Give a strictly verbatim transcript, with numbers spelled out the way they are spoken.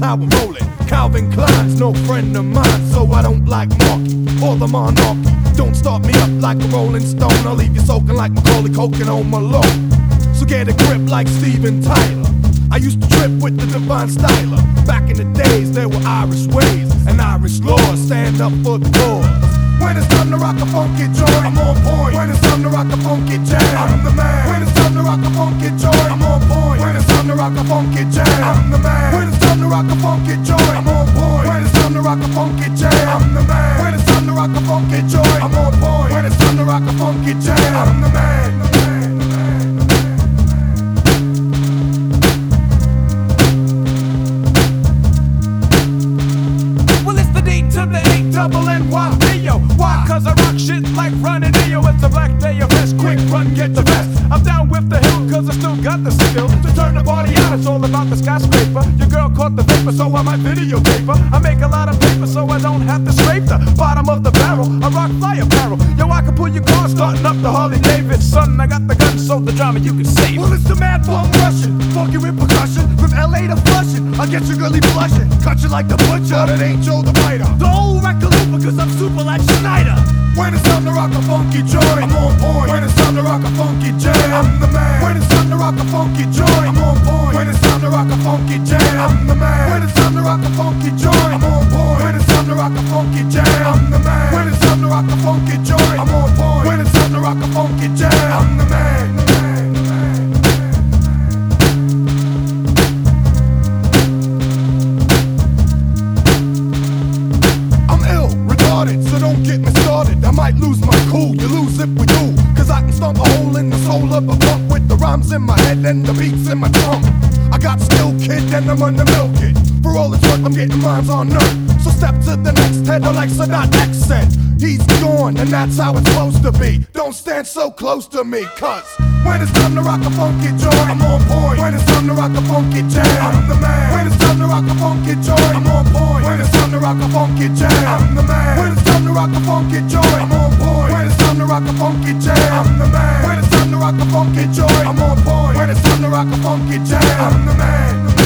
how I'm rolling. Calvin Klein's no friend of mine, so I don't like Marky or the monarchy. Don't start me up like a Rolling Stone, I'll leave you soaking like Macaulay Culkin on Malone. So get a grip like Steven Tyler. I used to trip with the Divine Styler. Back in the days, there were Irish ways and Irish laws. Stand up for the cause. When it's time to rock a funky joint, I'm on point. When it's time to rock a funky jam, I'm the man. When it's time to rock a funky joint, I'm on point. When it's time to rock a funky jam, I'm the man. When it's time to rock a funky joint, I'm on point. When it's time to rock a funky jam, I'm the man. When it's time to rock a funky joint, I'm on point. When it's time to rock a funky jam, I'm the man. Double N Y D O. Why? Cause I rock shit like running Dio. It's a black day of rest. Quick run, get the best. I'm down with the hill cause I still got the skill to turn the party out. It's all about the skyscraper. Your girl caught the vapor, so I might videotape her. I make a lot of paper so I don't have to scrape the bottom of the barrel. I rock fly apparel. Yo, I can pull your car starting up the Harley Davidson. I got the gun, so the drama you can save. Well, it's the mad bomb Russian. Funky with percussion. From L A to Flushing. I'll get your girlie blushing. Cut you like the butcher. But it ain't Joe the writer. The old record cause I'm super like Schneider. When it's time to rock a funky joint, I'm on point. When it's time to rock a funky jam, I'm the man. When it's time to rock a funky joint, I'm on point. When it's time to rock a funky jam, I'm the man. When it's time to rock a funky joint, I'm on point. When it's time to rock a funky jam, I'm the man. When it's time to rock a funky joint, I'm on point. When it's time to rock a funky jam, I'm the man. So don't get me started, I might lose my cool. You lose if we do, cause I can stomp a hole in the soul of a punk with the rhymes in my head and the beats in my trunk. I got skill, kid, and I'm on the milk it. For all it's worth, I'm getting rhymes on earth. So step to the next head, or like Sadat X said, he's gone, and that's how it's supposed to be. Don't stand so close to me, cause when it's time to rock a funky joint, I'm on point. When it's time to rock a funky jam, I'm the man. When it's time to rock a funky joint, I'm on point. When it's time to rock a funky jam, I'm the man. When it's time to rock a funky joint, I'm on point. When it's time to rock a funky jam, I'm the man. When it's time to rock a funky joint, I'm on point. When it's time to rock a funky jam, I'm the man.